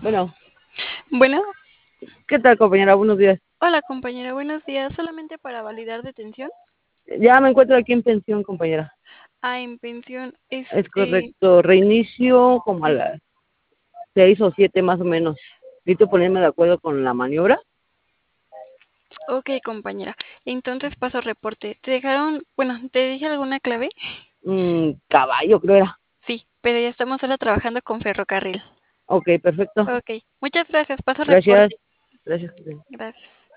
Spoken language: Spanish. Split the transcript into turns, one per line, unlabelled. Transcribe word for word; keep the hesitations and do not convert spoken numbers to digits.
Bueno,
Bueno,
¿qué tal, compañera? Buenos días.
hola compañera, buenos días. Solamente para validar detención.
Ya me encuentro aquí en pensión, compañera.
Ah, en pensión,
Es
este,
correcto. Reinicio como a las seis o siete más o menos. Necesito ponerme de acuerdo con la maniobra.
ok compañera. Entonces paso reporte. ¿Te dejaron, bueno, te dije alguna clave?
Mm, caballo, creo era.
Sí, pero ya estamos solo trabajando con ferrocarril.
Ok, perfecto.
Ok, muchas gracias, paso
Gracias.
reporte.
Gracias.
Gracias.